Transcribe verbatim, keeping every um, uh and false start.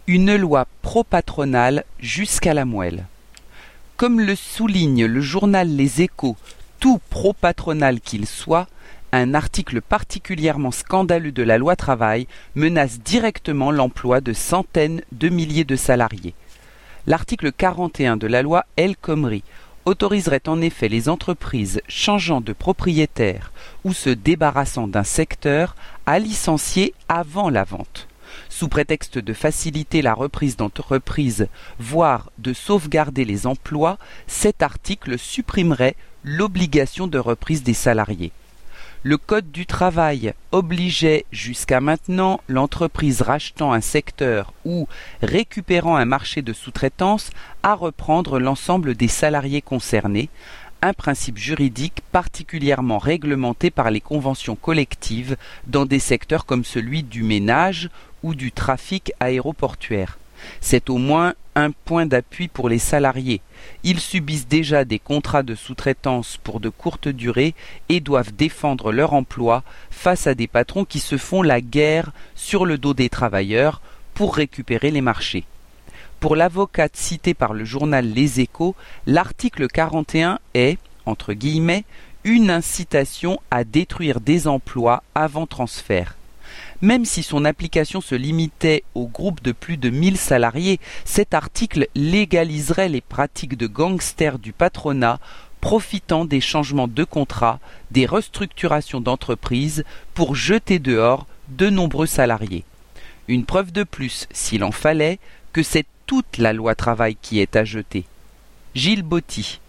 Une loi pro-patronale jusqu'à la moelle. Comme le souligne le journal Les Échos, tout pro-patronal qu'il soit, un article particulièrement scandaleux de la loi travail menace directement l'emploi de centaines de milliers de salariés. L'article quarante et un de la loi El Khomri autoriserait en effet les entreprises changeant de propriétaire ou se débarrassant d'un secteur à licencier avant la vente. Sous prétexte de faciliter la reprise d'entreprise, voire de sauvegarder les emplois, cet article supprimerait l'obligation de reprise des salariés. Le Code du travail obligeait jusqu'à maintenant l'entreprise rachetant un secteur ou récupérant un marché de sous-traitance à reprendre l'ensemble des salariés concernés, un principe juridique particulièrement réglementé par les conventions collectives dans des secteurs comme celui du ménage ou du trafic aéroportuaire. C'est au moins un point d'appui pour les salariés. Ils subissent déjà des contrats de sous-traitance pour de courtes durées et doivent défendre leur emploi face à des patrons qui se font la guerre sur le dos des travailleurs pour récupérer les marchés. Pour l'avocate citée par le journal Les Échos, l'article quarante et un est, entre guillemets, une incitation à détruire des emplois avant transfert. Même si son application se limitait au groupe de plus de mille salariés, cet article légaliserait les pratiques de gangsters du patronat profitant des changements de contrat, des restructurations d'entreprises pour jeter dehors de nombreux salariés. Une preuve de plus, s'il en fallait, que c'est toute la loi travail qui est à jeter. Gilles Botti.